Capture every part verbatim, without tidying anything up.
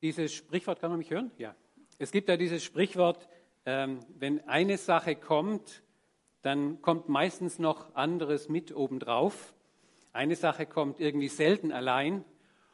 dieses Sprichwort, kann man mich hören? Ja. Es gibt ja dieses Sprichwort, ähm, wenn eine Sache kommt, dann kommt meistens noch anderes mit obendrauf. Eine Sache kommt irgendwie selten allein.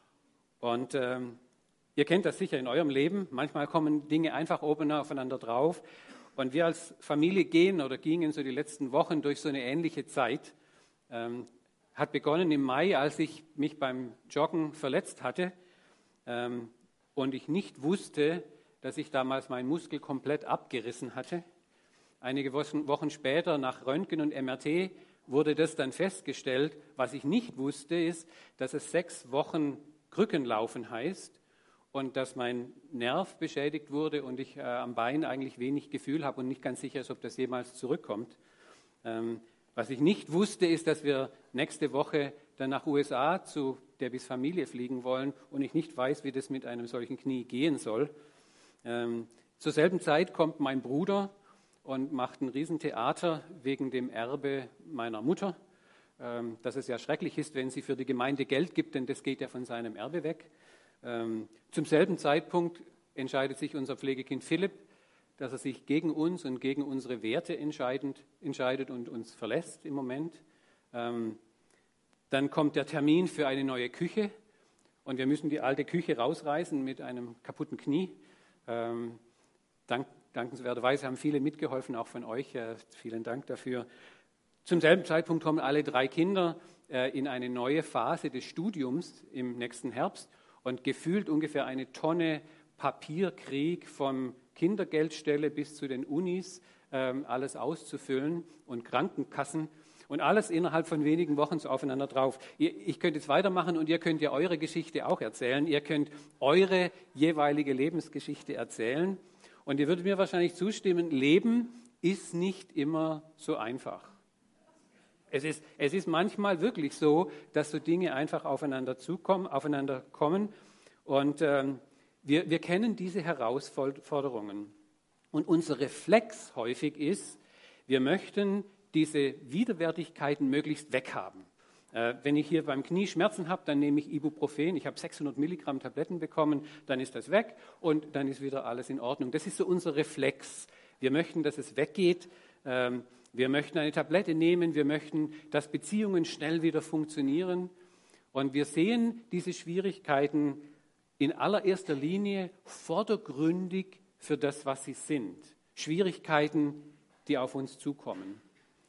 Und ähm, ihr kennt das sicher in eurem Leben. Manchmal kommen Dinge einfach oben aufeinander drauf. Und wir als Familie gehen oder gingen so die letzten Wochen durch so eine ähnliche Zeit. Ähm, hat begonnen im Mai, als ich mich beim Joggen verletzt hatte ähm, und ich nicht wusste, dass ich damals meinen Muskel komplett abgerissen hatte. Einige Wochen später, nach Röntgen und M R T, wurde das dann festgestellt. Was ich nicht wusste, ist, dass es sechs Wochen Krückenlaufen heißt und dass mein Nerv beschädigt wurde und ich äh, am Bein eigentlich wenig Gefühl habe und nicht ganz sicher ist, ob das jemals zurückkommt. Ähm, was ich nicht wusste, ist, dass wir nächste Woche dann nach U S A zu Debbys Familie fliegen wollen und ich nicht weiß, wie das mit einem solchen Knie gehen soll. Ähm, zur selben Zeit kommt mein Bruder und macht ein Riesentheater wegen dem Erbe meiner Mutter, ähm, dass es ja schrecklich ist, wenn sie für die Gemeinde Geld gibt, denn das geht ja von seinem Erbe weg. Ähm, zum selben Zeitpunkt entscheidet sich unser Pflegekind Philipp, dass er sich gegen uns und gegen unsere Werte entscheidend, entscheidet und uns verlässt im Moment. Ähm, dann kommt der Termin für eine neue Küche und wir müssen die alte Küche rausreißen mit einem kaputten Knie. Ähm, dank, dankenswerterweise haben viele mitgeholfen, auch von euch. Äh, vielen Dank dafür. Zum selben Zeitpunkt kommen alle drei Kinder äh, in eine neue Phase des Studiums im nächsten Herbst und gefühlt ungefähr eine Tonne Papierkrieg vom Kindergeldstelle bis zu den Unis, ähm, alles auszufüllen und Krankenkassen und alles innerhalb von wenigen Wochen so aufeinander drauf. Ihr, ich könnte jetzt weitermachen und ihr könnt ja eure Geschichte auch erzählen. Ihr könnt eure jeweilige Lebensgeschichte erzählen und ihr würdet mir wahrscheinlich zustimmen, Leben ist nicht immer so einfach. Es ist, es ist manchmal wirklich so, dass so Dinge einfach aufeinander zukommen, aufeinander kommen und ähm, Wir, wir kennen diese Herausforderungen und unser Reflex häufig ist, wir möchten diese Widerwärtigkeiten möglichst weghaben. Äh, wenn ich hier beim Knie Schmerzen habe, dann nehme ich Ibuprofen, ich habe sechshundert Milligramm Tabletten bekommen, dann ist das weg und dann ist wieder alles in Ordnung. Das ist so unser Reflex. Wir möchten, dass es weggeht, ähm, wir möchten eine Tablette nehmen, wir möchten, dass Beziehungen schnell wieder funktionieren und wir sehen diese Schwierigkeiten in allererster Linie vordergründig für das, was sie sind. Schwierigkeiten, die auf uns zukommen.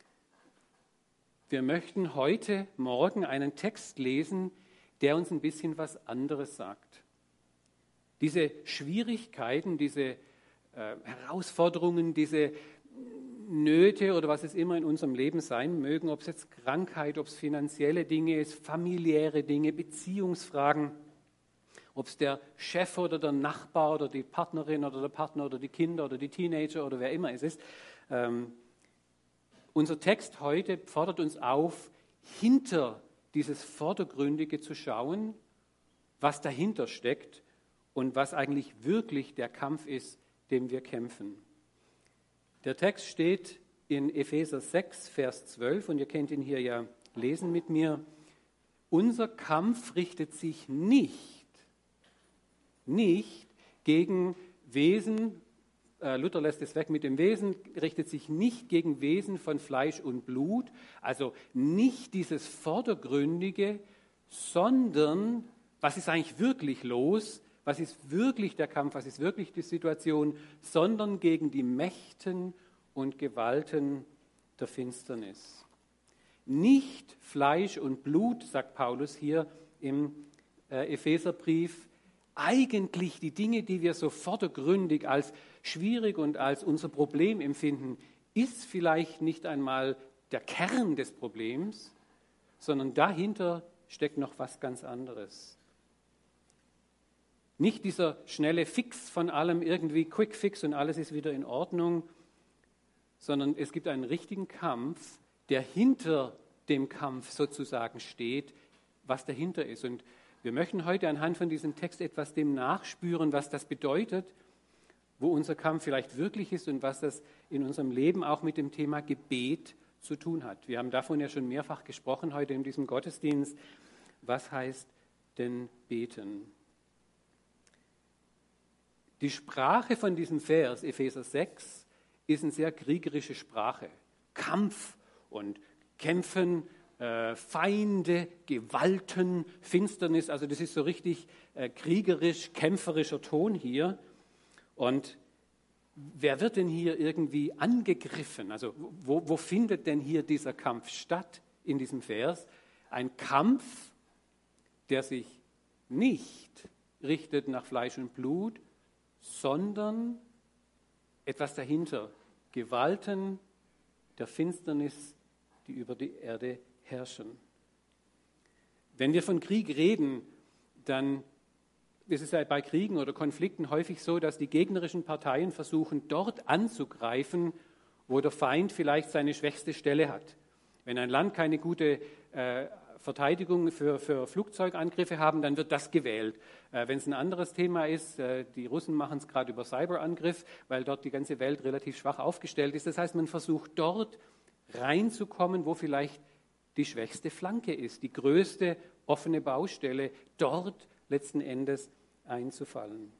Wir möchten heute Morgen einen Text lesen, der uns ein bisschen was anderes sagt. Diese Schwierigkeiten, diese äh, Herausforderungen, diese Nöte oder was es immer in unserem Leben sein mögen, ob es jetzt Krankheit, ob es finanzielle Dinge ist, familiäre Dinge, Beziehungsfragen, ob es der Chef oder der Nachbar oder die Partnerin oder der Partner oder die Kinder oder die Teenager oder wer immer es ist. Ähm, unser Text heute fordert uns auf, hinter dieses Vordergründige zu schauen, was dahinter steckt und was eigentlich wirklich der Kampf ist, den wir kämpfen. Der Text steht in Epheser sechs, Vers zwölf und ihr könnt ihn hier ja lesen mit mir. Unser Kampf richtet sich nicht Nicht gegen Wesen, äh, Luther lässt es weg mit dem Wesen, richtet sich nicht gegen Wesen von Fleisch und Blut, also nicht dieses Vordergründige, sondern was ist eigentlich wirklich los, was ist wirklich der Kampf, was ist wirklich die Situation, sondern gegen die Mächten und Gewalten der Finsternis. Nicht Fleisch und Blut, sagt Paulus hier im äh, Epheserbrief, eigentlich die Dinge, die wir so vordergründig als schwierig und als unser Problem empfinden, ist vielleicht nicht einmal der Kern des Problems, sondern dahinter steckt noch was ganz anderes. Nicht dieser schnelle Fix von allem, irgendwie Quick Fix und alles ist wieder in Ordnung, sondern es gibt einen richtigen Kampf, der hinter dem Kampf sozusagen steht, was dahinter ist. Und wir möchten heute anhand von diesem Text etwas dem nachspüren, was das bedeutet, wo unser Kampf vielleicht wirklich ist und was das in unserem Leben auch mit dem Thema Gebet zu tun hat. Wir haben davon ja schon mehrfach gesprochen heute in diesem Gottesdienst. Was heißt denn beten? Die Sprache von diesem Vers, Epheser sechs, ist eine sehr kriegerische Sprache. Kampf und Kämpfen, äh, Feinde, Gewalten, Finsternis, also das ist so richtig äh, kriegerisch, kämpferischer Ton hier. Und wer wird denn hier irgendwie angegriffen? Also wo, wo findet denn hier dieser Kampf statt in diesem Vers? Ein Kampf, der sich nicht richtet nach Fleisch und Blut, sondern etwas dahinter. Gewalten der Finsternis, die über die Erde herrschen. Wenn wir von Krieg reden, dann ist es ja bei Kriegen oder Konflikten häufig so, dass die gegnerischen Parteien versuchen, dort anzugreifen, wo der Feind vielleicht seine schwächste Stelle hat. Wenn ein Land keine gute äh, Verteidigung für, für Flugzeugangriffe haben, dann wird das gewählt. Äh, wenn es ein anderes Thema ist, äh, die Russen machen es gerade über Cyberangriff, weil dort die ganze Welt relativ schwach aufgestellt ist. Das heißt, man versucht dort reinzukommen, wo vielleicht die schwächste Flanke ist, die größte offene Baustelle, dort letzten Endes einzufallen.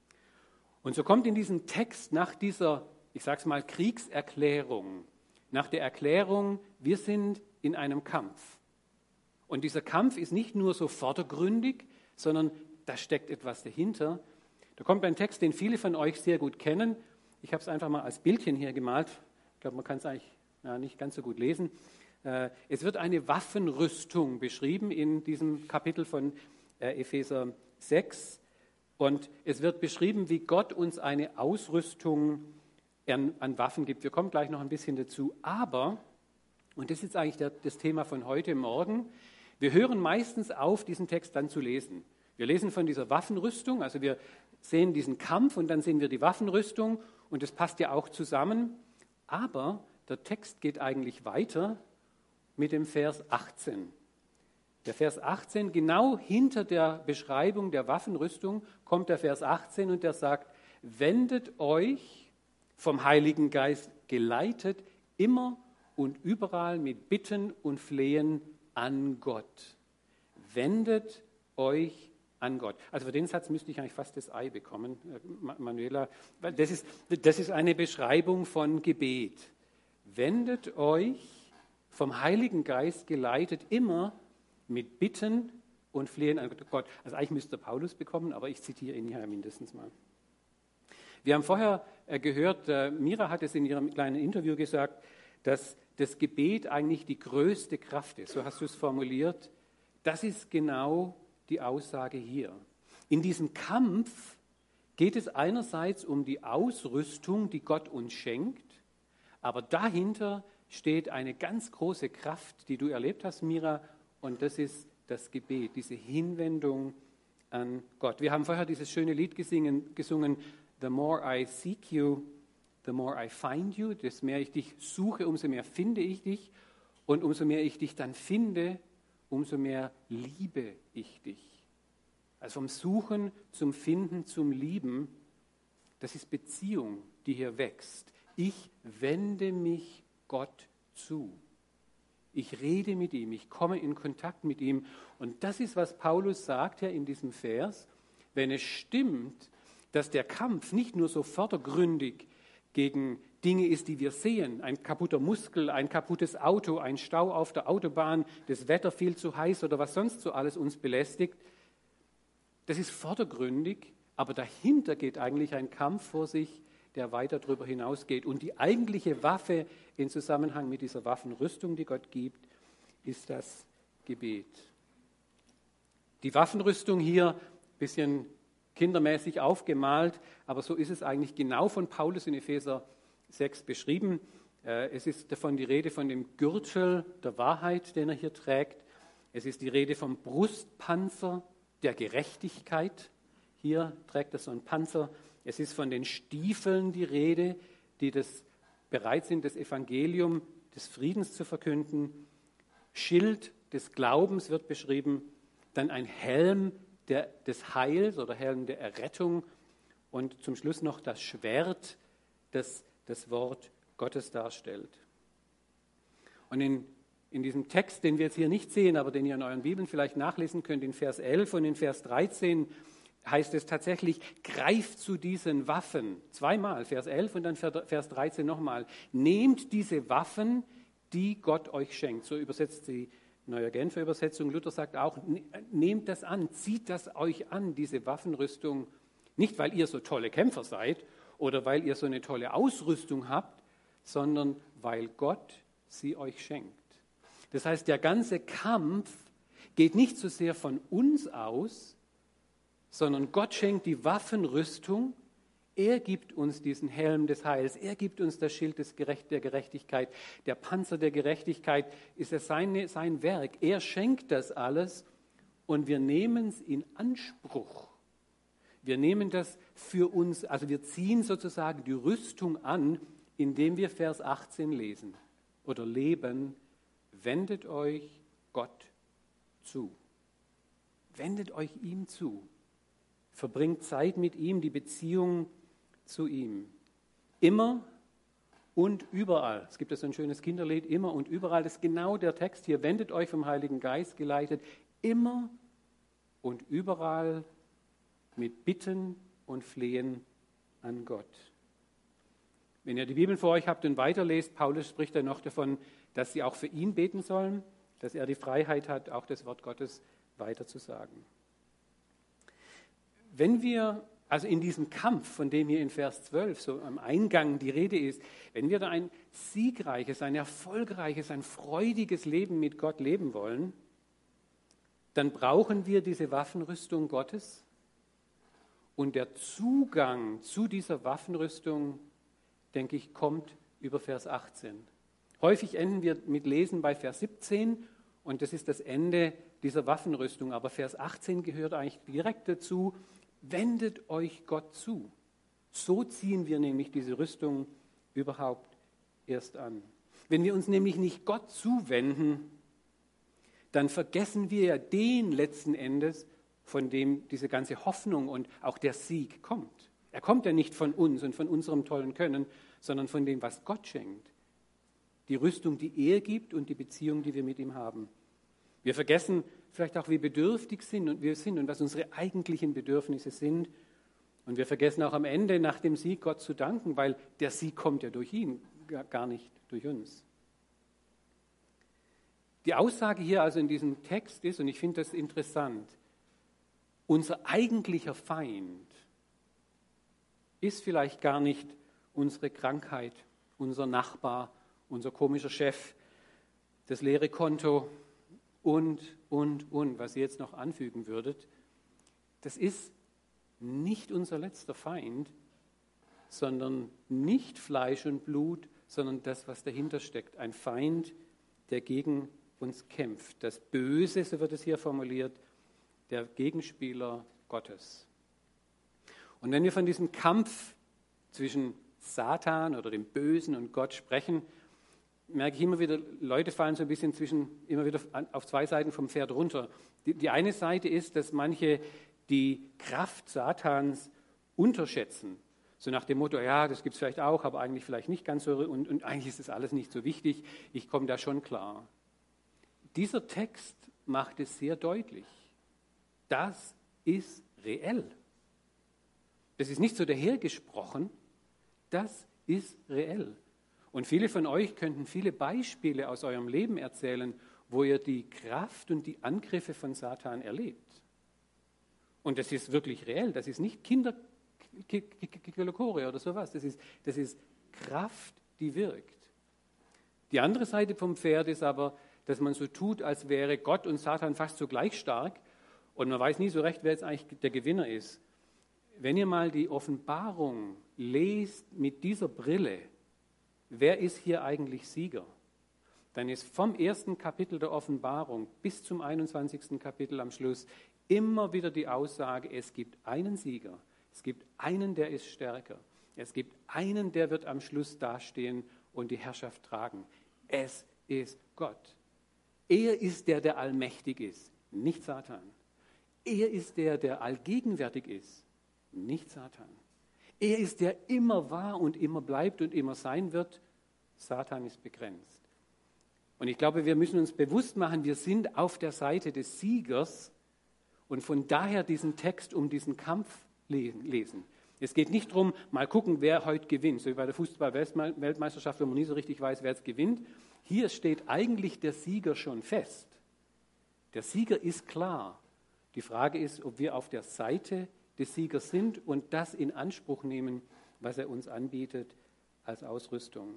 Und so kommt in diesem Text nach dieser, ich sage es mal, Kriegserklärung, nach der Erklärung, wir sind in einem Kampf. Und dieser Kampf ist nicht nur so vordergründig, sondern da steckt etwas dahinter. Da kommt ein Text, den viele von euch sehr gut kennen. Ich habe es einfach mal als Bildchen hier gemalt. Ich glaube, man kann es eigentlich ja, nicht ganz so gut lesen. Äh, es wird eine Waffenrüstung beschrieben in diesem Kapitel von äh, Epheser sechs. Und es wird beschrieben, wie Gott uns eine Ausrüstung an, an Waffen gibt. Wir kommen gleich noch ein bisschen dazu. Aber, und das ist eigentlich der, das Thema von heute Morgen, wir hören meistens auf, diesen Text dann zu lesen. Wir lesen von dieser Waffenrüstung, also wir sehen diesen Kampf und dann sehen wir die Waffenrüstung und das passt ja auch zusammen. Aber der Text geht eigentlich weiter mit dem Vers achtzehn. Der Vers achtzehn, genau hinter der Beschreibung der Waffenrüstung, kommt der Vers achtzehn und der sagt, wendet euch vom Heiligen Geist geleitet, immer und überall mit Bitten und Flehen an Gott. Wendet euch an Gott. Also für den Satz müsste ich eigentlich fast das Ei bekommen, Manuela, weil das ist, das ist eine Beschreibung von Gebet. Wendet euch vom Heiligen Geist geleitet, immer mit Bitten und Flehen an Gott. Also eigentlich müsste Paulus bekommen, aber ich zitiere ihn hier mindestens mal. Wir haben vorher gehört, Mira hat es in ihrem kleinen Interview gesagt, dass das Gebet eigentlich die größte Kraft ist. So hast du es formuliert. Das ist genau die Aussage hier. In diesem Kampf geht es einerseits um die Ausrüstung, die Gott uns schenkt, aber dahinter steht eine ganz große Kraft, die du erlebt hast, Mira, und das ist das Gebet, diese Hinwendung an Gott. Wir haben vorher dieses schöne Lied gesungen, gesungen The more I seek you, the more I find you. Desto mehr ich dich suche, umso mehr finde ich dich. Und umso mehr ich dich dann finde, umso mehr liebe ich dich. Also vom Suchen zum Finden, zum Lieben, das ist Beziehung, die hier wächst. Ich wende mich Gott zu. Ich rede mit ihm, ich komme in Kontakt mit ihm. Und das ist, was Paulus sagt ja in diesem Vers. Wenn es stimmt, dass der Kampf nicht nur so vordergründig gegen Dinge ist, die wir sehen, ein kaputter Muskel, ein kaputtes Auto, ein Stau auf der Autobahn, das Wetter viel zu heiß oder was sonst so alles uns belästigt, das ist vordergründig, aber dahinter geht eigentlich ein Kampf vor sich, der weiter darüber hinausgeht. Und die eigentliche Waffe in Zusammenhang mit dieser Waffenrüstung, die Gott gibt, ist das Gebet. Die Waffenrüstung hier, ein bisschen kindermäßig aufgemalt, aber so ist es eigentlich genau von Paulus in Epheser sechs beschrieben. Es ist davon die Rede von dem Gürtel der Wahrheit, den er hier trägt. Es ist die Rede vom Brustpanzer der Gerechtigkeit. Hier trägt er so einen Panzer. Es ist von den Stiefeln die Rede, die das bereit sind, das Evangelium des Friedens zu verkünden. Schild des Glaubens wird beschrieben. Dann ein Helm der, des Heils oder Helm der Errettung. Und zum Schluss noch das Schwert, das das Wort Gottes darstellt. Und in, in diesem Text, den wir jetzt hier nicht sehen, aber den ihr in euren Bibeln vielleicht nachlesen könnt, in Vers elf und in Vers dreizehn, heißt es tatsächlich, greift zu diesen Waffen. Zweimal, Vers elf und dann Vers dreizehn nochmal. Nehmt diese Waffen, die Gott euch schenkt. So übersetzt die Neue Genfer Übersetzung. Luther sagt auch, nehmt das an, zieht das euch an, diese Waffenrüstung. Nicht, weil ihr so tolle Kämpfer seid oder weil ihr so eine tolle Ausrüstung habt, sondern weil Gott sie euch schenkt. Das heißt, der ganze Kampf geht nicht so sehr von uns aus, sondern Gott schenkt die Waffenrüstung. Er gibt uns diesen Helm des Heils. Er gibt uns das Schild des Gerecht, der Gerechtigkeit. Der Panzer der Gerechtigkeit ist ja seine, sein Werk. Er schenkt das alles und wir nehmen es in Anspruch. Wir nehmen das für uns, also wir ziehen sozusagen die Rüstung an, indem wir Vers achtzehn lesen oder leben. Wendet euch Gott zu. Wendet euch ihm zu. Verbringt Zeit mit ihm, die Beziehung zu ihm. Immer und überall. Es gibt ja so ein schönes Kinderlied, immer und überall. Das ist genau der Text hier. Wendet euch vom Heiligen Geist geleitet. Immer und überall mit Bitten und Flehen an Gott. Wenn ihr die Bibel vor euch habt und weiterlest, Paulus spricht dann noch davon, dass sie auch für ihn beten sollen, dass er die Freiheit hat, auch das Wort Gottes weiterzusagen. Wenn wir also in diesem Kampf, von dem hier in Vers zwölf so am Eingang die Rede ist, wenn wir da ein siegreiches, ein erfolgreiches, ein freudiges Leben mit Gott leben wollen, dann brauchen wir diese Waffenrüstung Gottes. Und der Zugang zu dieser Waffenrüstung, denke ich, kommt über Vers achtzehn. Häufig enden wir mit Lesen bei Vers siebzehn und das ist das Ende dieser Waffenrüstung. Aber Vers achtzehn gehört eigentlich direkt dazu. Wendet euch Gott zu. So ziehen wir nämlich diese Rüstung überhaupt erst an. Wenn wir uns nämlich nicht Gott zuwenden, dann vergessen wir ja den letzten Endes, von dem diese ganze Hoffnung und auch der Sieg kommt. Er kommt ja nicht von uns und von unserem tollen Können, sondern von dem, was Gott schenkt. Die Rüstung, die er gibt und die Beziehung, die wir mit ihm haben. Wir vergessen vielleicht auch, wie bedürftig sind und wir sind und was unsere eigentlichen Bedürfnisse sind. Und wir vergessen auch am Ende nach dem Sieg Gott zu danken, weil der Sieg kommt ja durch ihn, gar nicht durch uns. Die Aussage hier also in diesem Text ist, und ich finde das interessant, unser eigentlicher Feind ist vielleicht gar nicht unsere Krankheit, unser Nachbar, unser komischer Chef, das leere Konto und, und, und, was ihr jetzt noch anfügen würdet. Das ist nicht unser letzter Feind, sondern nicht Fleisch und Blut, sondern das, was dahinter steckt. Ein Feind, der gegen uns kämpft. Das Böse, so wird es hier formuliert, der Gegenspieler Gottes. Und wenn wir von diesem Kampf zwischen Satan oder dem Bösen und Gott sprechen, merke ich immer wieder, Leute fallen so ein bisschen zwischen, immer wieder auf zwei Seiten vom Pferd runter. Die, die eine Seite ist, dass manche die Kraft Satans unterschätzen. So nach dem Motto, ja, das gibt es vielleicht auch, aber eigentlich vielleicht nicht ganz so und, und eigentlich ist das alles nicht so wichtig, ich komme da schon klar. Dieser Text macht es sehr deutlich. Das ist reell. Das ist nicht so dahergesprochen, das ist reell. Und viele von euch könnten viele Beispiele aus eurem Leben erzählen, wo ihr die Kraft und die Angriffe von Satan erlebt. Und das ist wirklich reell, das ist nicht Kinderkolokore oder sowas, das ist, das ist Kraft, die wirkt. Die andere Seite vom Pferd ist aber, dass man so tut, als wäre Gott und Satan fast so gleich stark und man weiß nie so recht, wer jetzt eigentlich der Gewinner ist. Wenn ihr mal die Offenbarung lest mit dieser Brille, wer ist hier eigentlich Sieger? Dann ist vom ersten Kapitel der Offenbarung bis zum einundzwanzigsten Kapitel am Schluss immer wieder die Aussage, es gibt einen Sieger, es gibt einen, der ist stärker, es gibt einen, der wird am Schluss dastehen und die Herrschaft tragen. Es ist Gott. Er ist der, der allmächtig ist, nicht Satan. Er ist der, der allgegenwärtig ist, nicht Satan. Er ist der immer war und immer bleibt und immer sein wird. Satan ist begrenzt. Und ich glaube, wir müssen uns bewusst machen, wir sind auf der Seite des Siegers und von daher diesen Text um diesen Kampf lesen. Es geht nicht darum, mal gucken, wer heute gewinnt, so wie bei der Fußball-Weltmeisterschaft, wo man nie so richtig weiß, wer es gewinnt. Hier steht eigentlich der Sieger schon fest. Der Sieger ist klar. Die Frage ist, ob wir auf der Seite des Siegers sind und das in Anspruch nehmen, was er uns anbietet als Ausrüstung.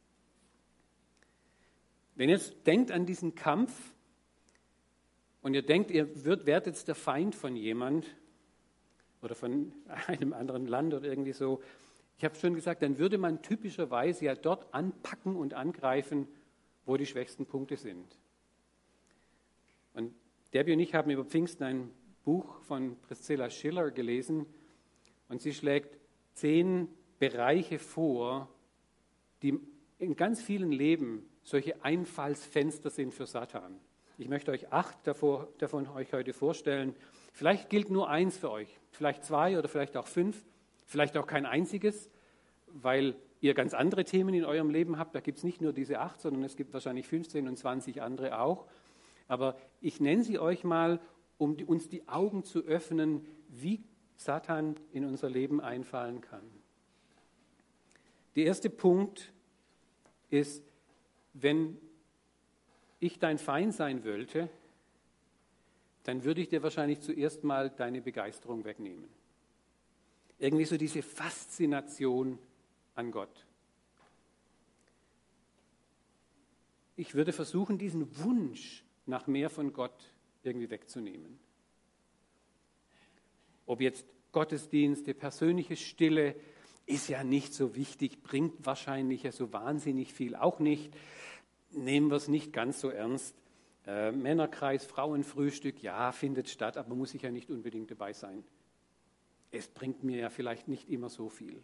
Wenn ihr jetzt denkt an diesen Kampf und ihr denkt, ihr wird, werdet jetzt der Feind von jemand oder von einem anderen Land oder irgendwie so, ich habe schon gesagt, dann würde man typischerweise ja dort anpacken und angreifen, wo die schwächsten Punkte sind. Und Debbie und ich haben über Pfingsten ein Buch von Priscilla Schiller gelesen und sie schlägt zehn Bereiche vor, die in ganz vielen Leben solche Einfallsfenster sind für Satan. Ich möchte euch acht davor, davon euch heute vorstellen. Vielleicht gilt nur eins für euch, vielleicht zwei oder vielleicht auch fünf, vielleicht auch kein einziges, weil ihr ganz andere Themen in eurem Leben habt. Da gibt es nicht nur diese acht, sondern es gibt wahrscheinlich fünfzehn und zwanzig andere auch. Aber ich nenne sie euch mal, um uns die Augen zu öffnen, wie Satan in unser Leben einfallen kann. Der erste Punkt ist, wenn ich dein Feind sein wollte, dann würde ich dir wahrscheinlich zuerst mal deine Begeisterung wegnehmen. Irgendwie so diese Faszination an Gott. Ich würde versuchen, diesen Wunsch nach mehr von Gott irgendwie wegzunehmen. Ob jetzt Gottesdienste, persönliche Stille, ist ja nicht so wichtig, bringt wahrscheinlich ja so wahnsinnig viel auch nicht. Nehmen wir es nicht ganz so ernst. Äh, Männerkreis, Frauenfrühstück, ja, findet statt, aber muss ich ja nicht unbedingt dabei sein. Es bringt mir ja vielleicht nicht immer so viel.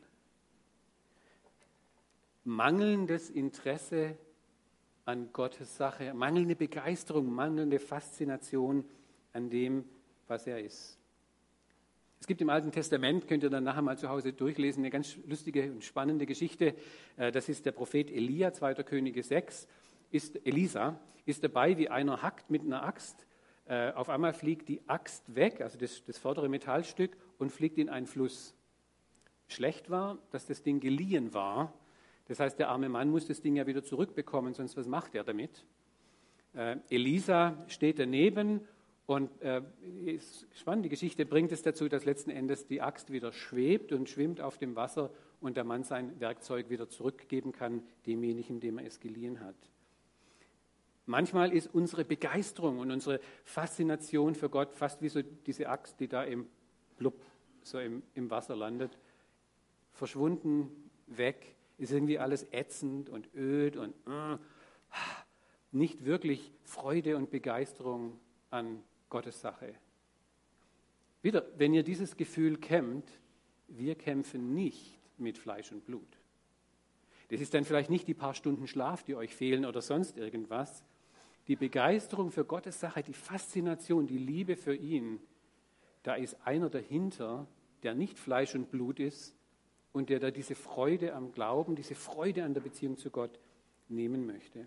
Mangelndes Interesse an Gottes Sache, mangelnde Begeisterung, mangelnde Faszination an dem, was er ist. Es gibt im Alten Testament, könnt ihr dann nachher mal zu Hause durchlesen, eine ganz lustige und spannende Geschichte. Das ist der Prophet Elia, zweiter Könige sechs. Ist, Elisa ist dabei, wie einer hackt mit einer Axt. Auf einmal fliegt die Axt weg, also das, das vordere Metallstück, und fliegt in einen Fluss. Schlecht war, dass das Ding geliehen war. Das heißt, der arme Mann muss das Ding ja wieder zurückbekommen, sonst was macht er damit? Äh, Elisa steht daneben und äh, ist spannend, die Geschichte bringt es dazu, dass letzten Endes die Axt wieder schwebt und schwimmt auf dem Wasser und der Mann sein Werkzeug wieder zurückgeben kann, demjenigen, dem er es geliehen hat. Manchmal ist unsere Begeisterung und unsere Faszination für Gott fast wie so diese Axt, die da im Blub, so im, im Wasser landet, verschwunden, weg. Ist irgendwie alles ätzend und öd und äh, nicht wirklich Freude und Begeisterung an Gottes Sache. Wieder, wenn ihr dieses Gefühl kennt, wir kämpfen nicht mit Fleisch und Blut. Das ist dann vielleicht nicht die paar Stunden Schlaf, die euch fehlen oder sonst irgendwas. Die Begeisterung für Gottes Sache, die Faszination, die Liebe für ihn, da ist einer dahinter, der nicht Fleisch und Blut ist, und der da diese Freude am Glauben, diese Freude an der Beziehung zu Gott nehmen möchte.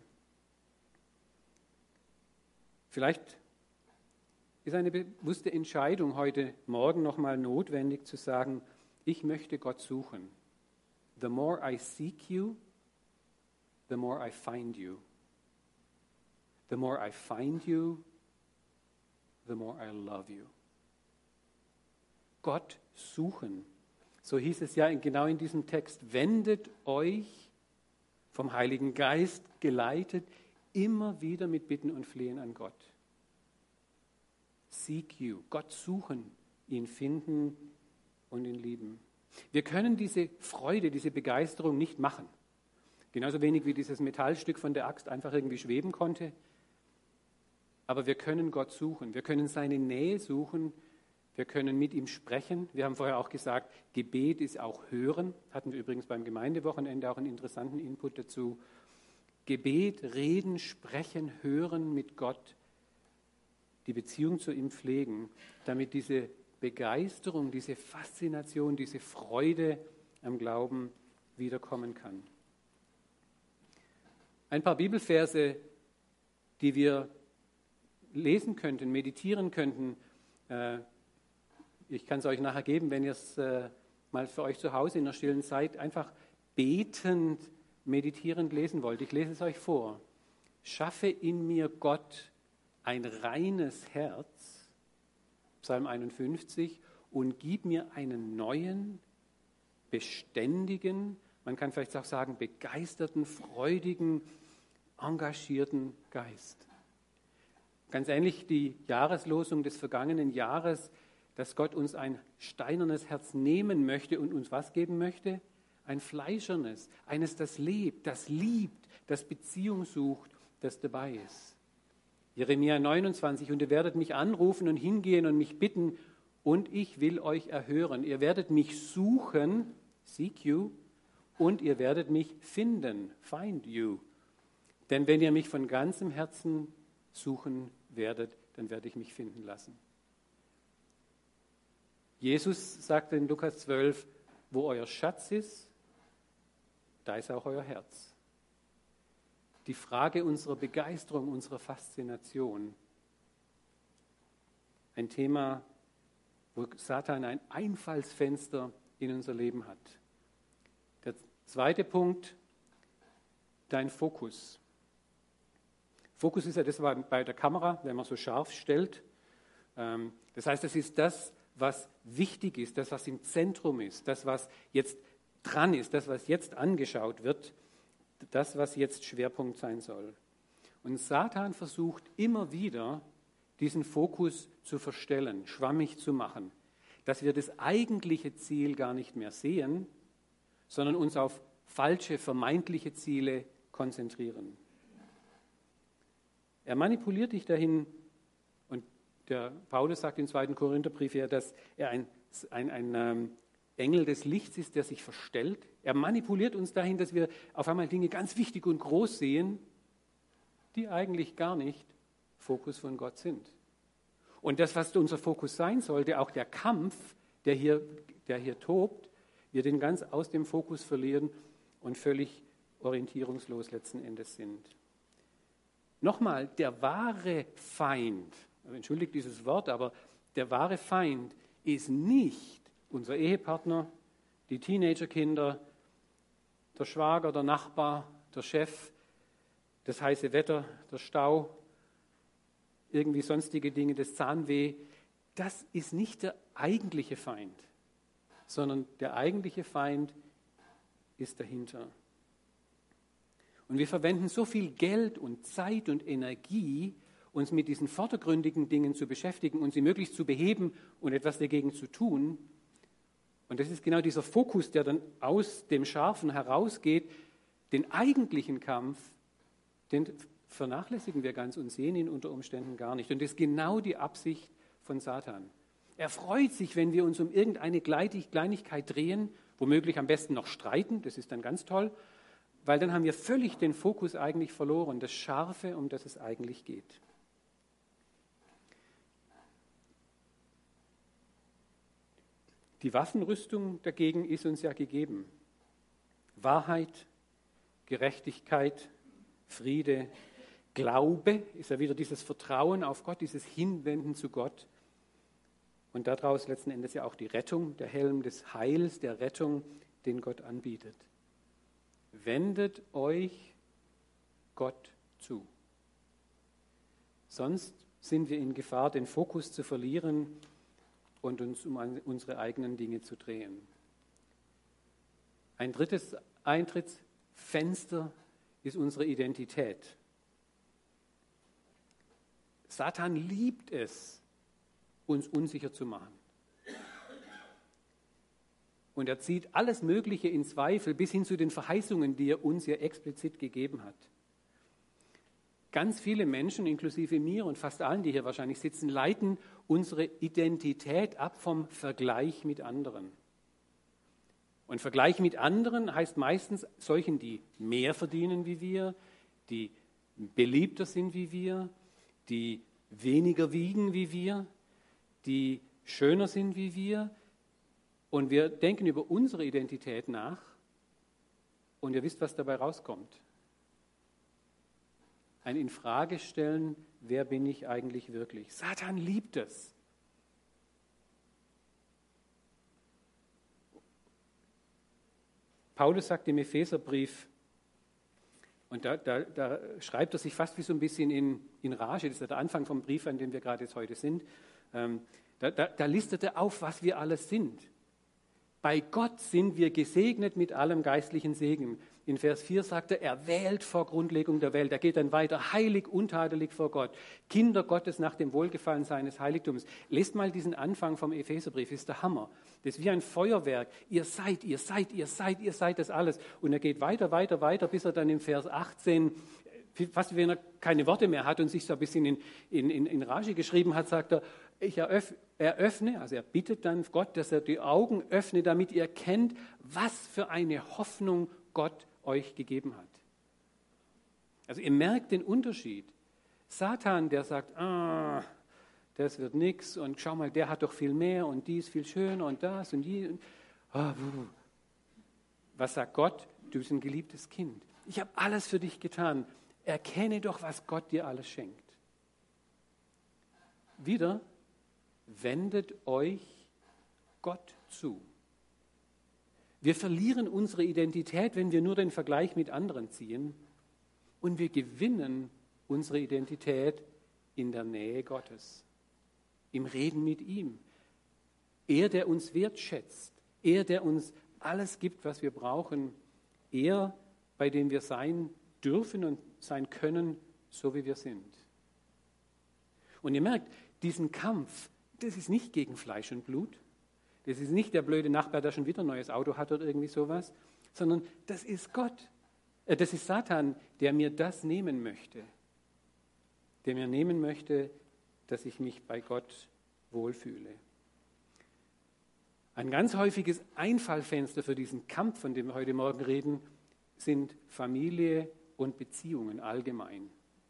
Vielleicht ist eine bewusste Entscheidung heute Morgen nochmal notwendig zu sagen, ich möchte Gott suchen. The more I seek you, the more I find you. The more I find you, the more I love you. Gott suchen. So hieß es ja genau in diesem Text, wendet euch vom Heiligen Geist geleitet, immer wieder mit Bitten und Flehen an Gott. Seek you, Gott suchen, ihn finden und ihn lieben. Wir können diese Freude, diese Begeisterung nicht machen. Genauso wenig wie dieses Metallstück von der Axt einfach irgendwie schweben konnte. Aber wir können Gott suchen, wir können seine Nähe suchen, wir können mit ihm sprechen. Wir haben vorher auch gesagt, Gebet ist auch Hören. Hatten wir übrigens beim Gemeindewochenende auch einen interessanten Input dazu. Gebet, Reden, Sprechen, Hören mit Gott, die Beziehung zu ihm pflegen, damit diese Begeisterung, diese Faszination, diese Freude am Glauben wiederkommen kann. Ein paar Bibelverse, die wir lesen könnten, meditieren könnten, Äh, ich kann es euch nachher geben, wenn ihr es äh, mal für euch zu Hause in der stillen Zeit einfach betend, meditierend lesen wollt. Ich lese es euch vor. Schaffe in mir, Gott, ein reines Herz, Psalm einundfünfzig, und gib mir einen neuen, beständigen, man kann vielleicht auch sagen, begeisterten, freudigen, engagierten Geist. Ganz ähnlich die Jahreslosung des vergangenen Jahres, dass Gott uns ein steinernes Herz nehmen möchte und uns was geben möchte? Ein fleischernes, eines, das lebt, das liebt, das Beziehung sucht, das dabei ist. Jeremia neunundzwanzig, und ihr werdet mich anrufen und hingehen und mich bitten, und ich will euch erhören. Ihr werdet mich suchen, seek you, und ihr werdet mich finden, find you. Denn wenn ihr mich von ganzem Herzen suchen werdet, dann werde ich mich finden lassen. Jesus sagte in Lukas zwölf, wo euer Schatz ist, da ist auch euer Herz. Die Frage unserer Begeisterung, unserer Faszination. Ein Thema, wo Satan ein Einfallsfenster in unser Leben hat. Der zweite Punkt, dein Fokus. Fokus ist ja das bei der Kamera, wenn man so scharf stellt. Das heißt, das ist das, was wichtig ist, das, was im Zentrum ist, das, was jetzt dran ist, das, was jetzt angeschaut wird, das, was jetzt Schwerpunkt sein soll. Und Satan versucht immer wieder, diesen Fokus zu verstellen, schwammig zu machen, dass wir das eigentliche Ziel gar nicht mehr sehen, sondern uns auf falsche, vermeintliche Ziele konzentrieren. Er manipuliert dich dahin, und der Paulus sagt im zweiten Korintherbrief ja, dass er ein, ein, ein ähm, Engel des Lichts ist, der sich verstellt. Er manipuliert uns dahin, dass wir auf einmal Dinge ganz wichtig und groß sehen, die eigentlich gar nicht Fokus von Gott sind. Und das, was unser Fokus sein sollte, auch der Kampf, der hier, der hier tobt, wir den ganz aus dem Fokus verlieren und völlig orientierungslos letzten Endes sind. Nochmal, der wahre Feind, entschuldigt dieses Wort, aber der wahre Feind ist nicht unser Ehepartner, die Teenagerkinder, der Schwager, der Nachbar, der Chef, das heiße Wetter, der Stau, irgendwie sonstige Dinge, das Zahnweh. Das ist nicht der eigentliche Feind, sondern der eigentliche Feind ist dahinter. Und wir verwenden so viel Geld und Zeit und Energie, uns mit diesen vordergründigen Dingen zu beschäftigen und sie möglichst zu beheben und etwas dagegen zu tun. Und das ist genau dieser Fokus, der dann aus dem Scharfen herausgeht. Den eigentlichen Kampf, den vernachlässigen wir ganz und sehen ihn unter Umständen gar nicht. Und das ist genau die Absicht von Satan. Er freut sich, wenn wir uns um irgendeine Kleinigkeit drehen, womöglich am besten noch streiten, das ist dann ganz toll, weil dann haben wir völlig den Fokus eigentlich verloren, das Scharfe, um das es eigentlich geht. Die Waffenrüstung dagegen ist uns ja gegeben. Wahrheit, Gerechtigkeit, Friede, Glaube ist ja wieder dieses Vertrauen auf Gott, dieses Hinwenden zu Gott. Und daraus letzten Endes ja auch die Rettung, der Helm des Heils, der Rettung, den Gott anbietet. Wendet euch Gott zu. Sonst sind wir in Gefahr, den Fokus zu verlieren und uns um unsere eigenen Dinge zu drehen. Ein drittes Eintrittsfenster ist unsere Identität. Satan liebt es, uns unsicher zu machen. Und er zieht alles Mögliche in Zweifel bis hin zu den Verheißungen, die er uns ja explizit gegeben hat. Ganz viele Menschen, inklusive mir und fast allen, die hier wahrscheinlich sitzen, leiten unsere Identität ab vom Vergleich mit anderen. Und Vergleich mit anderen heißt meistens solchen, die mehr verdienen wie wir, die beliebter sind wie wir, die weniger wiegen wie wir, die schöner sind wie wir. Und wir denken über unsere Identität nach und ihr wisst, was dabei rauskommt. Ein Infragestellen, wer bin ich eigentlich wirklich? Satan liebt es. Paulus sagt im Epheserbrief, und da, da, da schreibt er sich fast wie so ein bisschen in, in Rage, das ist der Anfang vom Brief, an dem wir gerade jetzt heute sind, ähm, da, da, da listet er auf, was wir alles sind. Bei Gott sind wir gesegnet mit allem geistlichen Segen. In Vers vier sagt er, erwählt vor Grundlegung der Welt. Er geht dann weiter, heilig, untadelig vor Gott. Kinder Gottes nach dem Wohlgefallen seines Heiligtums. Lest mal diesen Anfang vom Epheserbrief, ist der Hammer. Das ist wie ein Feuerwerk. Ihr seid, ihr seid, ihr seid, ihr seid das alles. Und er geht weiter, weiter, weiter, bis er dann im Vers achtzehn, fast wie wenn er keine Worte mehr hat und sich so ein bisschen in, in, in, in Rage geschrieben hat, sagt er, ich eröffne, also er bittet dann Gott, dass er die Augen öffne, damit ihr kennt, was für eine Hoffnung Gott euch gegeben hat. Also ihr merkt den Unterschied. Satan, der sagt, ah, das wird nichts und schau mal, der hat doch viel mehr und dies viel schöner und das und die. Und, oh, was sagt Gott? Du bist ein geliebtes Kind. Ich habe alles für dich getan. Erkenne doch, was Gott dir alles schenkt. Wieder, wendet euch Gott zu. Wir verlieren unsere Identität, wenn wir nur den Vergleich mit anderen ziehen, und wir gewinnen unsere Identität in der Nähe Gottes, im Reden mit ihm. Er, der uns wertschätzt, er, der uns alles gibt, was wir brauchen, er, bei dem wir sein dürfen und sein können, so wie wir sind. Und ihr merkt, diesen Kampf, das ist nicht gegen Fleisch und Blut. Das ist nicht der blöde Nachbar, der schon wieder ein neues Auto hat oder irgendwie sowas, sondern das ist Gott. Äh, das ist Satan, der mir das nehmen möchte. Der mir nehmen möchte, dass ich mich bei Gott wohlfühle. Ein ganz häufiges Einfallfenster für diesen Kampf, von dem wir heute Morgen reden, sind Familie und Beziehungen allgemein.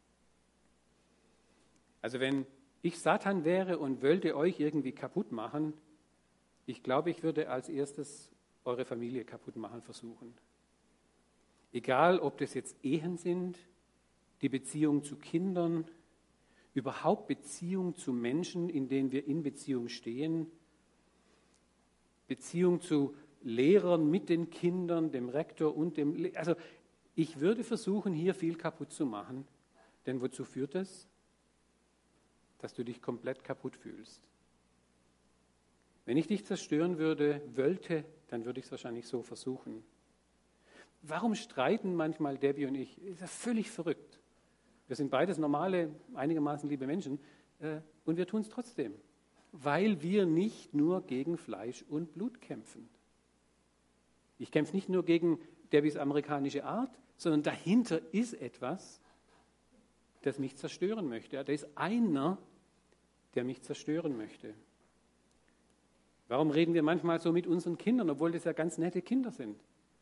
Also wenn ich Satan wäre und wollte euch irgendwie kaputt machen, ich glaube, ich würde als erstes eure Familie kaputt machen versuchen. Egal, ob das jetzt Ehen sind, die Beziehung zu Kindern, überhaupt Beziehung zu Menschen, in denen wir in Beziehung stehen, Beziehung zu Lehrern mit den Kindern, dem Rektor und dem... Le- also ich würde versuchen, hier viel kaputt zu machen, denn wozu führt das? Dass du dich komplett kaputt fühlst. Wenn ich dich zerstören würde, wollte, dann würde ich es wahrscheinlich so versuchen. Warum streiten manchmal Debbie und ich? Ist ja völlig verrückt. Wir sind beides normale, einigermaßen liebe Menschen äh, und wir tun es trotzdem, weil wir nicht nur gegen Fleisch und Blut kämpfen. Ich kämpfe nicht nur gegen Debbies amerikanische Art, sondern dahinter ist etwas, das mich zerstören möchte. Da ist einer, der mich zerstören möchte. Warum reden wir manchmal so mit unseren Kindern, obwohl das ja ganz nette Kinder sind?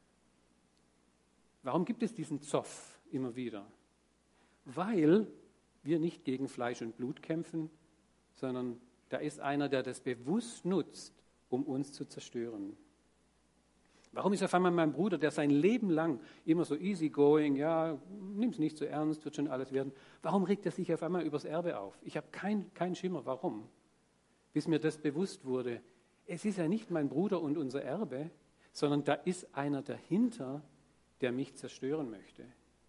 Warum gibt es diesen Zoff immer wieder? Weil wir nicht gegen Fleisch und Blut kämpfen, sondern da ist einer, der das bewusst nutzt, um uns zu zerstören. Warum ist auf einmal mein Bruder, der sein Leben lang immer so easygoing, ja, nimm es nicht so ernst, wird schon alles werden, warum regt er sich auf einmal übers Erbe auf? Ich habe keinen kein Schimmer, warum. Bis mir das bewusst wurde, es ist ja nicht mein Bruder und unser Erbe, sondern da ist einer dahinter, der mich zerstören möchte.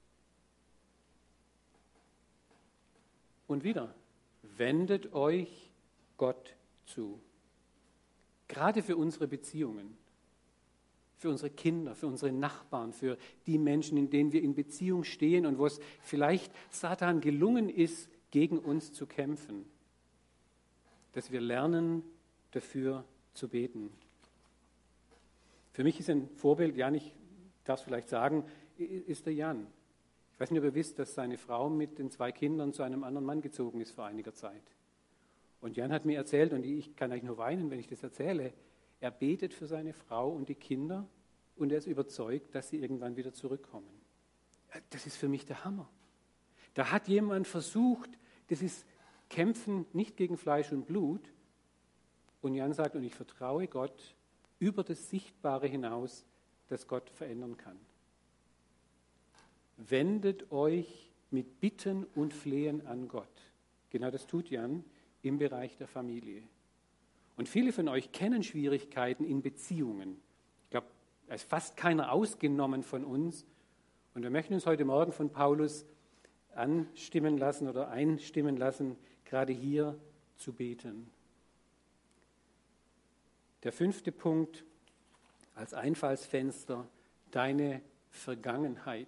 Und wieder, wendet euch Gott zu. Gerade für unsere Beziehungen, für unsere Kinder, für unsere Nachbarn, für die Menschen, in denen wir in Beziehung stehen und wo es vielleicht Satan gelungen ist, gegen uns zu kämpfen. Dass wir lernen, dafür zu beten. Für mich ist ein Vorbild, Jan, ich darf es vielleicht sagen, ist der Jan. Ich weiß nicht, ob ihr wisst, dass seine Frau mit den zwei Kindern zu einem anderen Mann gezogen ist vor einiger Zeit. Und Jan hat mir erzählt, und ich kann eigentlich nur weinen, wenn ich das erzähle, er betet für seine Frau und die Kinder und er ist überzeugt, dass sie irgendwann wieder zurückkommen. Das ist für mich der Hammer. Da hat jemand versucht, das ist Kämpfen nicht gegen Fleisch und Blut. Und Jan sagt, und ich vertraue Gott über das Sichtbare hinaus, dass Gott verändern kann. Wendet euch mit Bitten und Flehen an Gott. Genau das tut Jan im Bereich der Familie. Und viele von euch kennen Schwierigkeiten in Beziehungen. Ich glaube, Da ist fast keiner ausgenommen von uns. Und wir möchten uns heute Morgen von Paulus anstimmen lassen oder einstimmen lassen, gerade hier zu beten. Der fünfte Punkt als Einfallsfenster, deine Vergangenheit.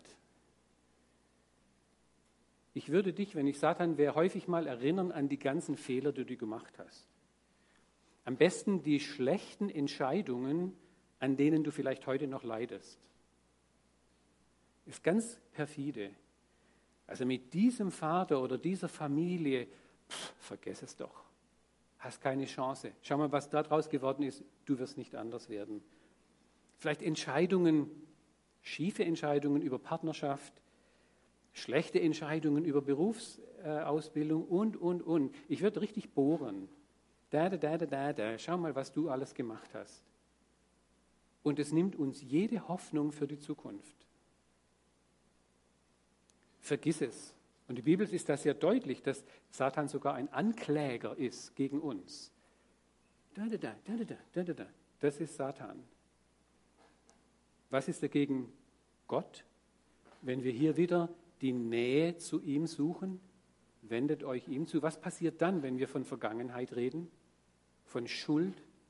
Ich würde dich, wenn ich Satan wäre, häufig mal erinnern an die ganzen Fehler, die du gemacht hast. Am besten die schlechten Entscheidungen, an denen du vielleicht heute noch leidest. Ist ganz perfide. Also mit diesem Vater oder dieser Familie, pff, vergiss es doch. Hast keine Chance. Schau mal, was daraus geworden ist. Du wirst nicht anders werden. Vielleicht Entscheidungen, schiefe Entscheidungen über Partnerschaft, schlechte Entscheidungen über Berufsausbildung und, und, und. Ich würde richtig bohren. Da, da, da, da, da. Schau mal, was du alles gemacht hast. Und es nimmt uns jede Hoffnung für die Zukunft. Vergiss es. Und die Bibel ist da sehr deutlich, dass Satan sogar ein Ankläger ist gegen uns. Da, da, da, da, da, da, da, da. Das ist Satan. Was ist dagegen Gott? Wenn wir hier wieder die Nähe zu ihm suchen, wendet euch ihm zu. Was passiert dann, wenn wir von Vergangenheit reden? Von Schuld?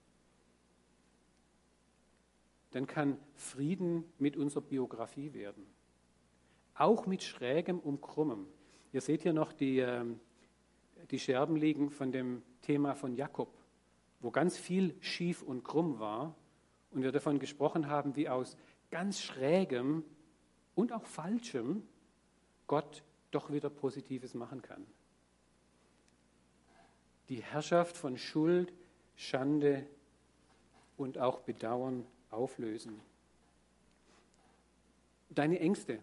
Dann kann Frieden mit unserer Biografie werden. Auch mit Schrägem und Krummem. Ihr seht hier noch die, die Scherben liegen von dem Thema von Jakob, wo ganz viel schief und krumm war und wir davon gesprochen haben, wie aus ganz Schrägem und auch Falschem Gott doch wieder Positives machen kann. Die Herrschaft von Schuld, Schande und auch Bedauern auflösen. Deine Ängste.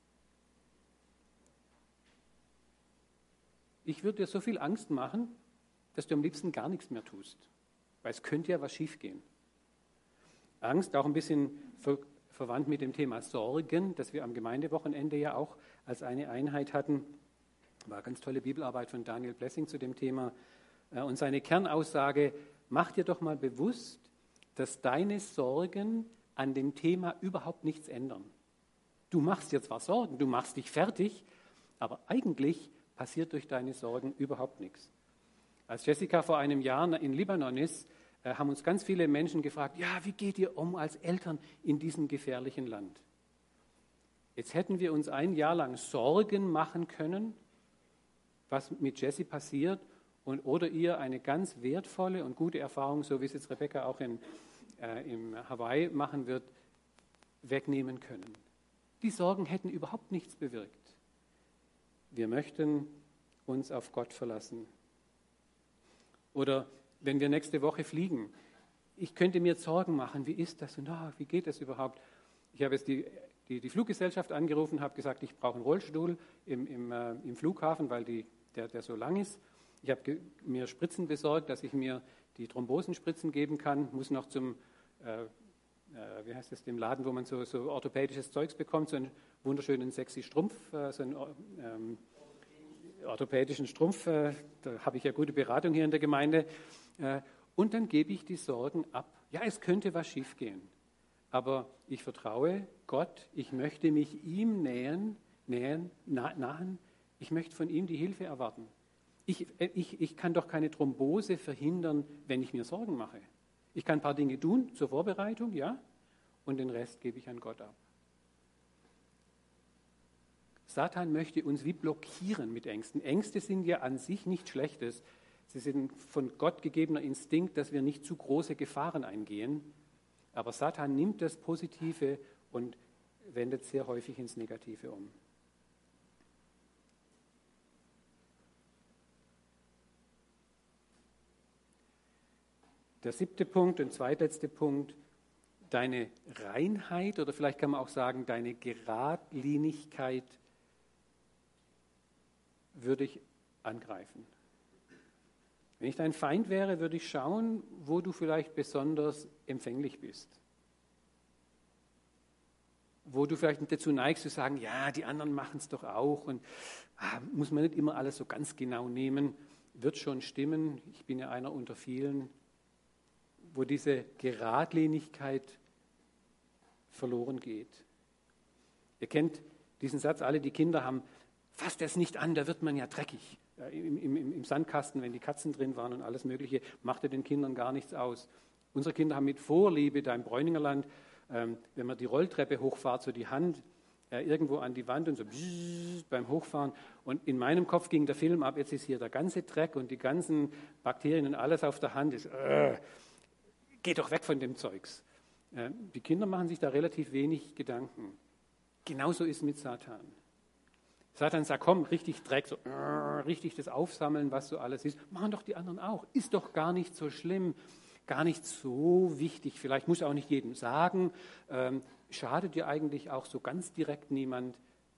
Ich würde dir so viel Angst machen, dass du am liebsten gar nichts mehr tust, weil es könnte ja was schiefgehen. Angst, auch ein bisschen ver- verwandt mit dem Thema Sorgen, das wir am Gemeindewochenende ja auch als eine Einheit hatten. War eine ganz tolle Bibelarbeit von Daniel Blessing zu dem Thema. Und seine Kernaussage, mach dir doch mal bewusst, dass deine Sorgen an dem Thema überhaupt nichts ändern. Du machst dir zwar Sorgen, du machst dich fertig, aber eigentlich passiert durch deine Sorgen überhaupt nichts. Als Jessica vor einem Jahr in Libanon ist, haben uns ganz viele Menschen gefragt, ja, wie geht ihr um als Eltern in diesem gefährlichen Land? Jetzt hätten wir uns ein Jahr lang Sorgen machen können, was mit Jessie passiert, und oder ihr eine ganz wertvolle und gute Erfahrung, so wie es jetzt Rebecca auch in, äh, im Hawaii machen wird, wegnehmen können. Die Sorgen hätten überhaupt nichts bewirkt. Wir möchten uns auf Gott verlassen. Oder wenn wir nächste Woche fliegen, ich könnte mir Sorgen machen, wie ist das und oh, wie geht das überhaupt? Ich habe jetzt die, die, die Fluggesellschaft angerufen, habe gesagt, ich brauche einen Rollstuhl im, im, äh, im Flughafen, weil die, der, der so lang ist. Ich habe ge- mir Spritzen besorgt, dass ich mir die Thrombosenspritzen geben kann, muss noch zum, äh, äh, wie heißt das, dem Laden, wo man so, so orthopädisches Zeugs bekommt, so einen wunderschönen sexy Strumpf, äh, so einen ähm, orthopädischen Strumpf, äh, da habe ich ja gute Beratung hier in der Gemeinde. Äh, und dann gebe ich die Sorgen ab. Ja, es könnte was schiefgehen, aber ich vertraue Gott, ich möchte mich ihm nähern, nähern, nah, nahen, ich möchte von ihm die Hilfe erwarten. Ich, ich, ich kann doch keine Thrombose verhindern, wenn ich mir Sorgen mache. Ich kann ein paar Dinge tun zur Vorbereitung, ja, und den Rest gebe ich an Gott ab. Satan möchte uns wie blockieren mit Ängsten. Ängste sind ja an sich nichts Schlechtes. Sie sind von Gott gegebener Instinkt, dass wir nicht zu große Gefahren eingehen. Aber Satan nimmt das Positive und wendet sehr häufig ins Negative um. Der siebte Punkt und zweitletzte Punkt, deine Reinheit oder vielleicht kann man auch sagen, deine Geradlinigkeit würde ich angreifen. Wenn ich dein Feind wäre, würde ich schauen, wo du vielleicht besonders empfänglich bist. Wo du vielleicht dazu neigst zu sagen, ja, die anderen machen es doch auch und ah, muss man nicht immer alles so ganz genau nehmen, wird schon stimmen, ich bin ja einer unter vielen, wo diese Geradlinigkeit verloren geht. Ihr kennt diesen Satz, alle die Kinder haben, fasst es nicht an, da wird man ja dreckig. Im, im, Im Sandkasten, wenn die Katzen drin waren und alles Mögliche, machte den Kindern gar nichts aus. Unsere Kinder haben mit Vorliebe da im Bräuningerland, ähm, wenn man die Rolltreppe hochfahrt, so die Hand äh, irgendwo an die Wand und so bzzz, beim Hochfahren. Und in meinem Kopf ging der Film ab, jetzt ist hier der ganze Dreck und die ganzen Bakterien und alles auf der Hand. Ist, äh, geht doch weg von dem Zeugs. Äh, die Kinder machen sich da relativ wenig Gedanken. Genauso ist es mit Satan. Satan sagt, komm, richtig Dreck, so, äh, richtig das Aufsammeln, was so alles ist. Machen doch die anderen auch. Ist doch gar nicht so schlimm, gar nicht so wichtig. Vielleicht muss auch nicht jedem sagen. Ähm, schadet dir eigentlich auch so ganz direkt niemand.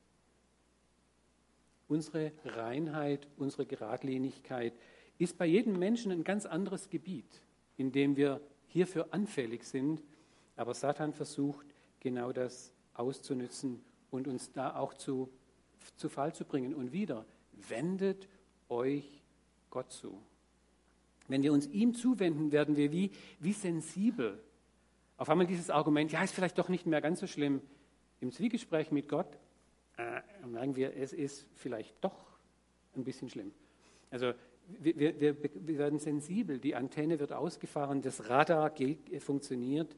Unsere Reinheit, unsere Geradlinigkeit ist bei jedem Menschen ein ganz anderes Gebiet, in dem wir hierfür anfällig sind. Aber Satan versucht, genau das auszunützen und uns da auch zu, zu Fall zu bringen. Und wieder, wendet euch Gott zu. Wenn wir uns ihm zuwenden, werden wir wie, wie sensibel. Auf einmal dieses Argument, ja, ist vielleicht doch nicht mehr ganz so schlimm. Im Zwiegespräch mit Gott äh, merken wir, es ist vielleicht doch ein bisschen schlimm. Also wir, wir, wir werden sensibel, die Antenne wird ausgefahren, das Radar geht, funktioniert.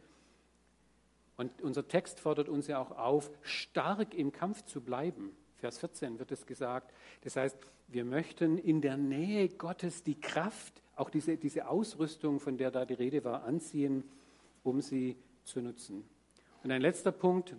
Und unser Text fordert uns ja auch auf, stark im Kampf zu bleiben. Vers vierzehn wird es gesagt. Das heißt, wir möchten in der Nähe Gottes die Kraft, auch diese, diese Ausrüstung, von der da die Rede war, anziehen, um sie zu nutzen. Und ein letzter Punkt,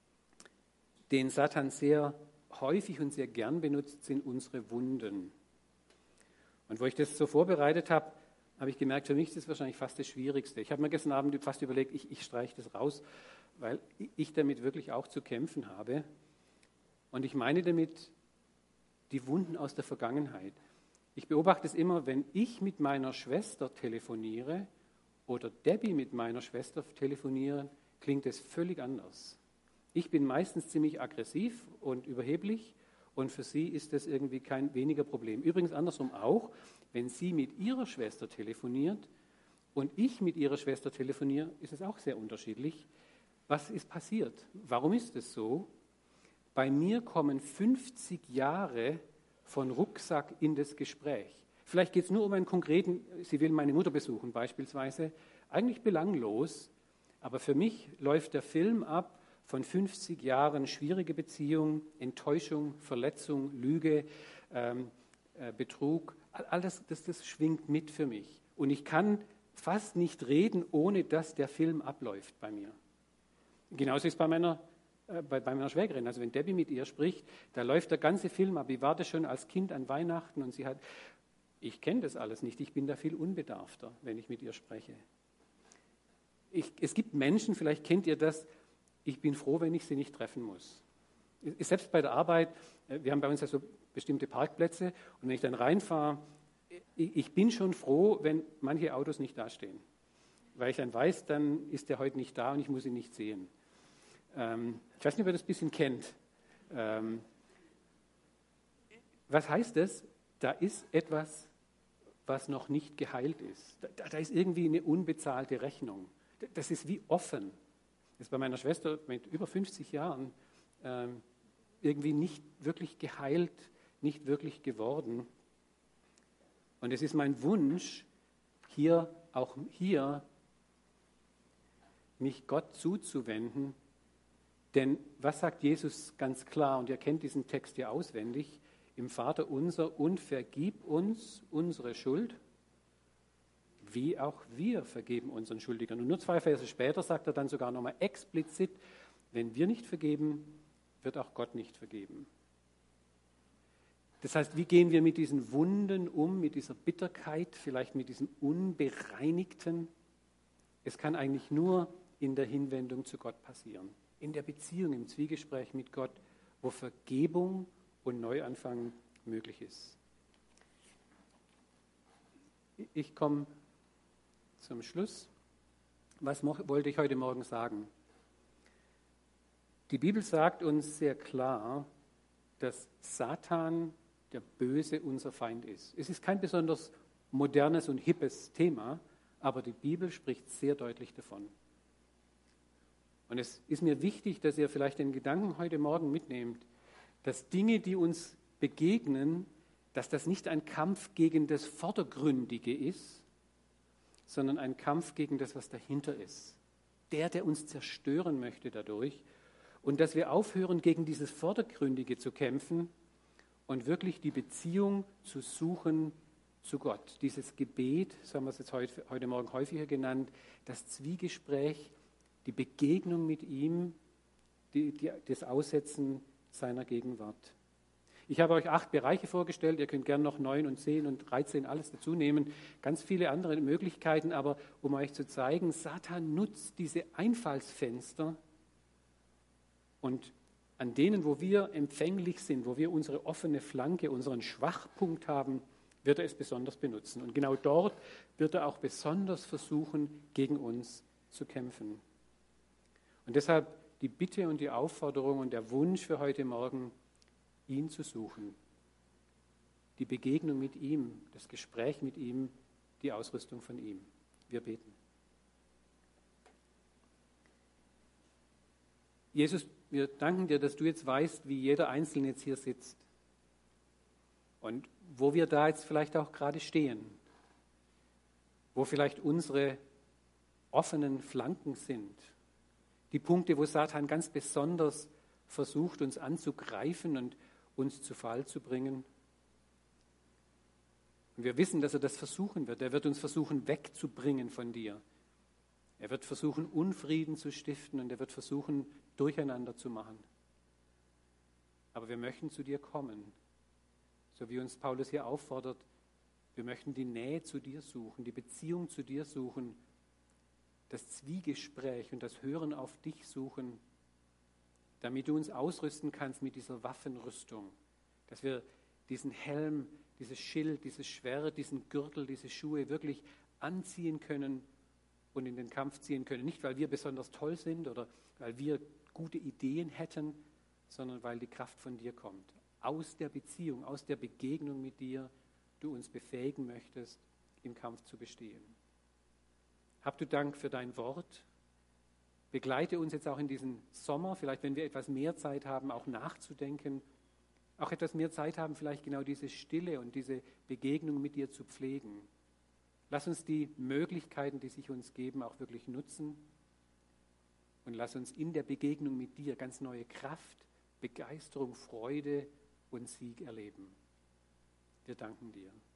den Satan sehr häufig und sehr gern benutzt, sind unsere Wunden. Und wo ich das so vorbereitet habe, habe ich gemerkt, für mich ist das wahrscheinlich fast das Schwierigste. Ich habe mir gestern Abend fast überlegt, ich, ich streiche das raus, weil ich damit wirklich auch zu kämpfen habe. Und ich meine damit die Wunden aus der Vergangenheit. Ich beobachte es immer, wenn ich mit meiner Schwester telefoniere oder Debbie mit meiner Schwester telefonieren, klingt es völlig anders. Ich bin meistens ziemlich aggressiv und überheblich und für sie ist das irgendwie kein weniger Problem. Übrigens andersrum auch, wenn sie mit ihrer Schwester telefoniert und ich mit ihrer Schwester telefoniere, ist es auch sehr unterschiedlich. Was ist passiert? Warum ist es so? Bei mir kommen fünfzig Jahre von Rucksack in das Gespräch. Vielleicht geht es nur um einen konkreten, sie will meine Mutter besuchen beispielsweise, eigentlich belanglos, aber für mich läuft der Film ab von fünfzig Jahren schwierige Beziehung, Enttäuschung, Verletzung, Lüge, ähm, äh, Betrug, alles das, das schwingt mit für mich. Und ich kann fast nicht reden, ohne dass der Film abläuft bei mir. Genauso ist es bei meiner Bei, bei meiner Schwägerin, also wenn Debbie mit ihr spricht, da läuft der ganze Film ab. Wie war das schon als Kind an Weihnachten? Und sie hat, ich kenne das alles nicht, ich bin da viel unbedarfter, wenn ich mit ihr spreche. Ich, es gibt Menschen, vielleicht kennt ihr das, ich bin froh, wenn ich sie nicht treffen muss. Selbst bei der Arbeit, wir haben bei uns ja so bestimmte Parkplätze und wenn ich dann reinfahre, ich, ich bin schon froh, wenn manche Autos nicht dastehen. Weil ich dann weiß, dann ist der heute nicht da und ich muss ihn nicht sehen. Ähm, ich weiß nicht, ob ihr das ein bisschen kennt. Ähm, was heißt das? Da ist etwas, was noch nicht geheilt ist. Da, da ist irgendwie eine unbezahlte Rechnung. Das ist wie offen. Das ist bei meiner Schwester mit über fünfzig Jahren ähm, irgendwie nicht wirklich geheilt, nicht wirklich geworden. Und es ist mein Wunsch, hier, auch hier, mich Gott zuzuwenden. Denn was sagt Jesus ganz klar, und ihr kennt diesen Text ja auswendig, im Vater unser, und vergib uns unsere Schuld, wie auch wir vergeben unseren Schuldigern. Und nur zwei Verse später sagt er dann sogar nochmal explizit, wenn wir nicht vergeben, wird auch Gott nicht vergeben. Das heißt, wie gehen wir mit diesen Wunden um, mit dieser Bitterkeit, vielleicht mit diesem Unbereinigten? Es kann eigentlich nur in der Hinwendung zu Gott passieren. In der Beziehung, im Zwiegespräch mit Gott, wo Vergebung und Neuanfang möglich ist. Ich komme zum Schluss. Was wollte ich heute Morgen sagen? Die Bibel sagt uns sehr klar, dass Satan, der Böse, unser Feind ist. Es ist kein besonders modernes und hippes Thema, aber die Bibel spricht sehr deutlich davon. Und es ist mir wichtig, dass ihr vielleicht den Gedanken heute Morgen mitnehmt, dass Dinge, die uns begegnen, dass das nicht ein Kampf gegen das Vordergründige ist, sondern ein Kampf gegen das, was dahinter ist. Der, der uns zerstören möchte dadurch. Und dass wir aufhören, gegen dieses Vordergründige zu kämpfen und wirklich die Beziehung zu suchen zu Gott. Dieses Gebet, so haben wir es jetzt heute, heute Morgen häufiger genannt, das Zwiegespräch, die Begegnung mit ihm, die, die, das Aussetzen seiner Gegenwart. Ich habe euch acht Bereiche vorgestellt, ihr könnt gerne noch neun und zehn und dreizehn alles dazu nehmen, ganz viele andere Möglichkeiten, aber um euch zu zeigen, Satan nutzt diese Einfallsfenster und an denen, wo wir empfänglich sind, wo wir unsere offene Flanke, unseren Schwachpunkt haben, wird er es besonders benutzen. Und genau dort wird er auch besonders versuchen, gegen uns zu kämpfen. Und deshalb die Bitte und die Aufforderung und der Wunsch für heute Morgen, ihn zu suchen. Die Begegnung mit ihm, das Gespräch mit ihm, die Ausrüstung von ihm. Wir beten. Jesus, wir danken dir, dass du jetzt weißt, wie jeder Einzelne jetzt hier sitzt. Und wo wir da jetzt vielleicht auch gerade stehen. Wo vielleicht unsere offenen Flanken sind. Die Punkte, wo Satan ganz besonders versucht, uns anzugreifen und uns zu Fall zu bringen. Und wir wissen, dass er das versuchen wird. Er wird uns versuchen, wegzubringen von dir. Er wird versuchen, Unfrieden zu stiften und er wird versuchen, Durcheinander zu machen. Aber wir möchten zu dir kommen, so wie uns Paulus hier auffordert. Wir möchten die Nähe zu dir suchen, die Beziehung zu dir suchen, das Zwiegespräch und das Hören auf dich suchen, damit du uns ausrüsten kannst mit dieser Waffenrüstung, dass wir diesen Helm, dieses Schild, dieses Schwert, diesen Gürtel, diese Schuhe wirklich anziehen können und in den Kampf ziehen können. Nicht, weil wir besonders toll sind oder weil wir gute Ideen hätten, sondern weil die Kraft von dir kommt. Aus der Beziehung, aus der Begegnung mit dir, du uns befähigen möchtest, im Kampf zu bestehen. Hab du Dank für dein Wort. Begleite uns jetzt auch in diesen Sommer, vielleicht wenn wir etwas mehr Zeit haben, auch nachzudenken, auch etwas mehr Zeit haben, vielleicht genau diese Stille und diese Begegnung mit dir zu pflegen. Lass uns die Möglichkeiten, die sich uns geben, auch wirklich nutzen und lass uns in der Begegnung mit dir ganz neue Kraft, Begeisterung, Freude und Sieg erleben. Wir danken dir.